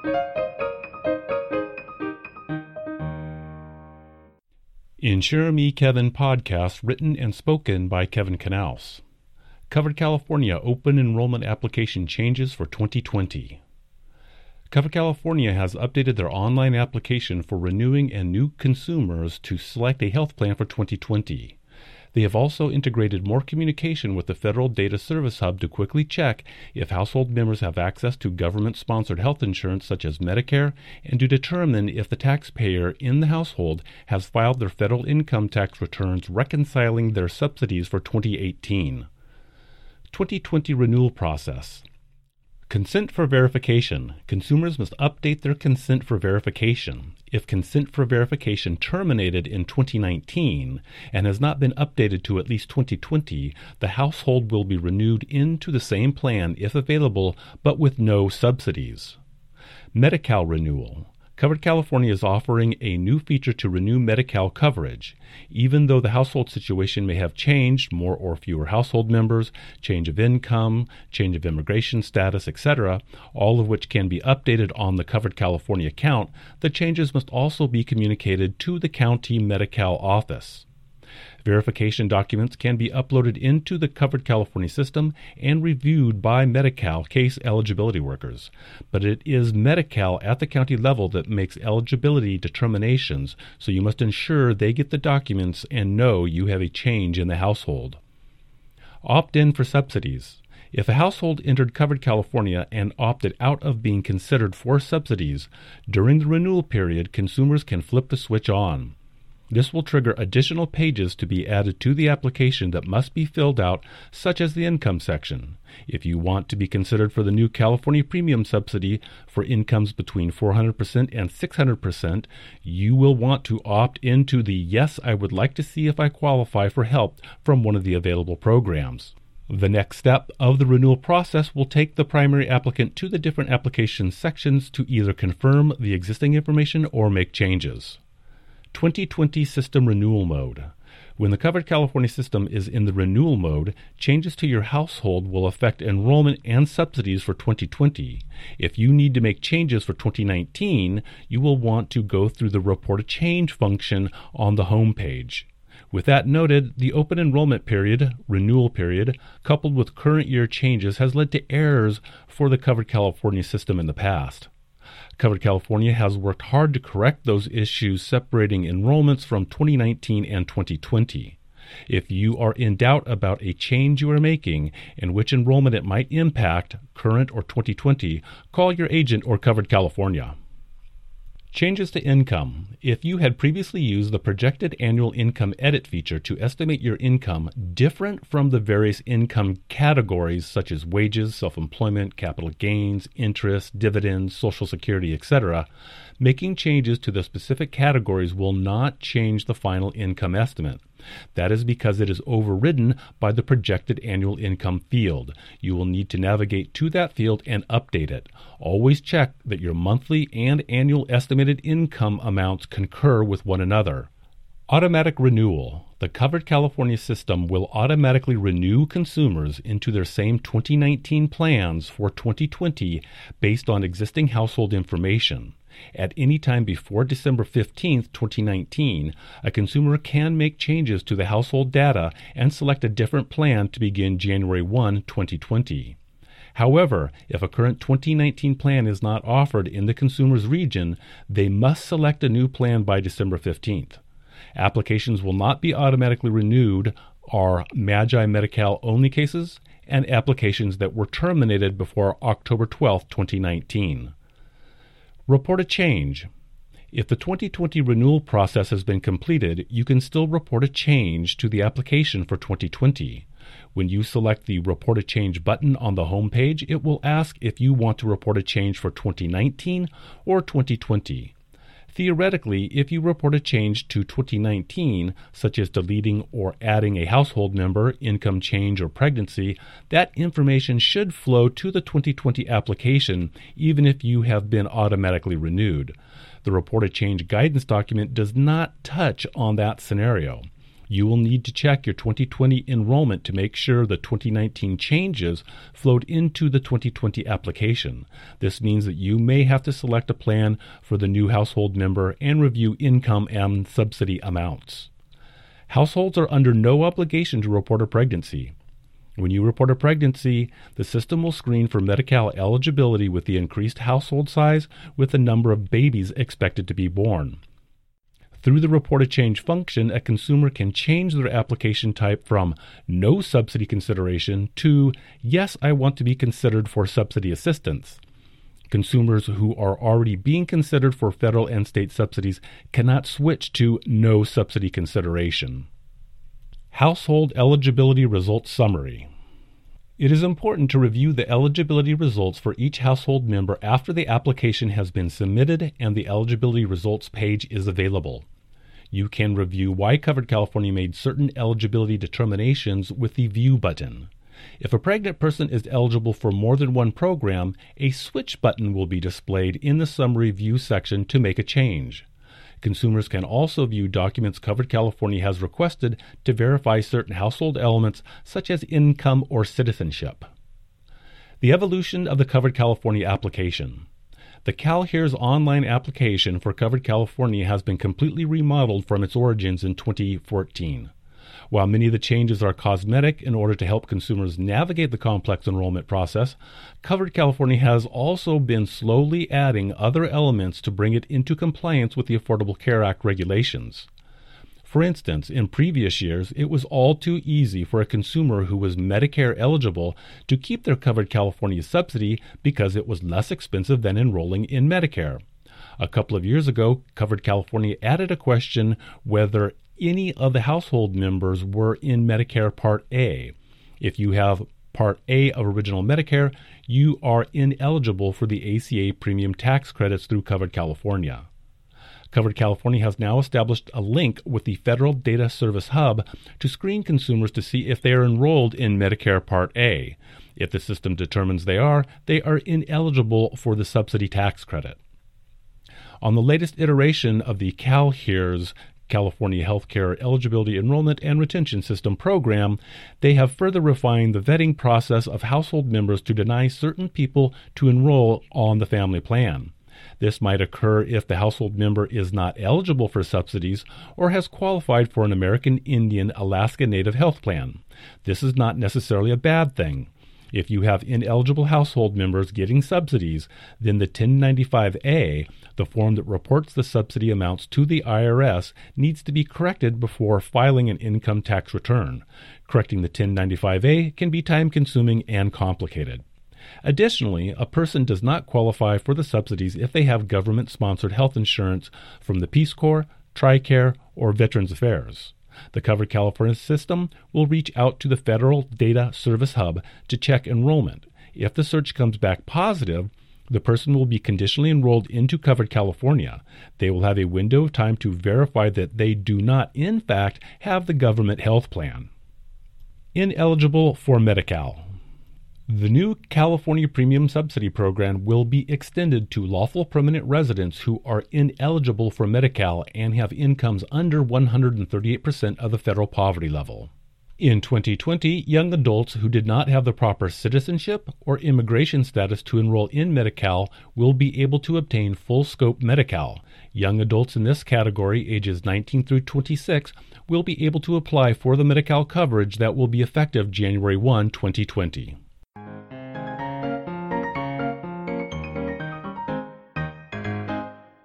Insure Me Kevin podcast written and spoken by Kevin Knaus. Covered California open enrollment application changes for 2020. Covered California has updated their online application for renewing and new consumers to select a health plan for 2020. They have also integrated more communication with the Federal Data Service Hub to quickly check if household members have access to government-sponsored health insurance such as Medicare, and to determine if the taxpayer in the household has filed their federal income tax returns reconciling their subsidies for 2018. 2020 renewal process. Consent for verification. Consumers must update their consent for verification. If consent for verification terminated in 2019 and has not been updated to at least 2020, the household will be renewed into the same plan if available, but with no subsidies. Medi-Cal renewal. Covered California is offering a new feature to renew Medi-Cal coverage. Even though the household situation may have changed, more or fewer household members, change of income, change of immigration status, etc., all of which can be updated on the Covered California account, the changes must also be communicated to the county Medi-Cal office. Verification documents can be uploaded into the Covered California system and reviewed by Medi-Cal case eligibility workers. But it is Medi-Cal at the county level that makes eligibility determinations, so you must ensure they get the documents and know you have a change in the household. Opt-in for subsidies. If a household entered Covered California and opted out of being considered for subsidies, during the renewal period, consumers can flip the switch on. This will trigger additional pages to be added to the application that must be filled out, such as the income section. If you want to be considered for the new California premium subsidy for incomes between 400% and 600%, you will want to opt into the "Yes, I would like to see if I qualify for help" from one of the available programs. The next step of the renewal process will take the primary applicant to the different application sections to either confirm the existing information or make changes. 2020 System Renewal Mode. When the Covered California system is in the renewal mode, changes to your household will affect enrollment and subsidies for 2020. If you need to make changes for 2019, you will want to go through the Report a Change function on the home page. With that noted, the open enrollment period, renewal period, coupled with current year changes has led to errors for the Covered California system in the past. Covered California has worked hard to correct those issues separating enrollments from 2019 and 2020. If you are in doubt about a change you are making and which enrollment it might impact, current or 2020, call your agent or Covered California. Changes to income. If you had previously used the projected annual income edit feature to estimate your income different from the various income categories such as wages, self-employment, capital gains, interest, dividends, Social Security, etc., making changes to the specific categories will not change the final income estimate. That is because it is overridden by the projected annual income field. You will need to navigate to that field and update it. Always check that your monthly and annual estimated income amounts concur with one another. Automatic renewal. The Covered California system will automatically renew consumers into their same 2019 plans for 2020 based on existing household information. At any time before December 15, 2019, a consumer can make changes to the household data and select a different plan to begin January 1, 2020. However, if a current 2019 plan is not offered in the consumer's region, they must select a new plan by December 15th. Applications will not be automatically renewed are Magi Medi-Cal only cases and applications that were terminated before October 12, 2019. Report a change. If the 2020 renewal process has been completed, you can still report a change to the application for 2020. When you select the Report a Change button on the home page, it will ask if you want to report a change for 2019 or 2020. Theoretically, if you report a change to 2019, such as deleting or adding a household member, income change, or pregnancy, that information should flow to the 2020 application, even if you have been automatically renewed. The Report a Change guidance document does not touch on that scenario. You will need to check your 2020 enrollment to make sure the 2019 changes flowed into the 2020 application. This means that you may have to select a plan for the new household member and review income and subsidy amounts. Households are under no obligation to report a pregnancy. When you report a pregnancy, the system will screen for Medi-Cal eligibility with the increased household size with the number of babies expected to be born. Through the Report a Change function, a consumer can change their application type from no subsidy consideration to yes, I want to be considered for subsidy assistance. Consumers who are already being considered for federal and state subsidies cannot switch to no subsidy consideration. Household Eligibility Results Summary. It is important to review the eligibility results for each household member after the application has been submitted and the eligibility results page is available. You can review why Covered California made certain eligibility determinations with the View button. If a pregnant person is eligible for more than one program, a Switch button will be displayed in the Summary View section to make a change. Consumers can also view documents Covered California has requested to verify certain household elements such as income or citizenship. The evolution of the Covered California application. The CalHERS online application for Covered California has been completely remodeled from its origins in 2014. While many of the changes are cosmetic in order to help consumers navigate the complex enrollment process, Covered California has also been slowly adding other elements to bring it into compliance with the Affordable Care Act regulations. For instance, in previous years, it was all too easy for a consumer who was Medicare eligible to keep their Covered California subsidy because it was less expensive than enrolling in Medicare. A couple of years ago, Covered California added a question whether any of the household members were in Medicare Part A. If you have Part A of Original Medicare, you are ineligible for the ACA premium tax credits through Covered California. Covered California has now established a link with the Federal Data Service Hub to screen consumers to see if they are enrolled in Medicare Part A. If the system determines they are ineligible for the subsidy tax credit. On the latest iteration of the CalHERS California Healthcare Eligibility Enrollment and Retention System program, they have further refined the vetting process of household members to deny certain people to enroll on the family plan. This might occur if the household member is not eligible for subsidies or has qualified for an American Indian Alaska Native health plan. This is not necessarily a bad thing. If you have ineligible household members getting subsidies, then the 1095-A, the form that reports the subsidy amounts to the IRS, needs to be corrected before filing an income tax return. Correcting the 1095-A can be time-consuming and complicated. Additionally, a person does not qualify for the subsidies if they have government-sponsored health insurance from the Peace Corps, TRICARE, or Veterans Affairs. The Covered California system will reach out to the Federal Data Service Hub to check enrollment. If the search comes back positive, the person will be conditionally enrolled into Covered California. They will have a window of time to verify that they do not, in fact, have the government health plan. Ineligible for Medi-Cal. The new California Premium Subsidy Program will be extended to lawful permanent residents who are ineligible for Medi-Cal and have incomes under 138% of the federal poverty level. In 2020, young adults who did not have the proper citizenship or immigration status to enroll in Medi-Cal will be able to obtain full-scope Medi-Cal. Young adults in this category, ages 19 through 26, will be able to apply for the Medi-Cal coverage that will be effective January 1, 2020.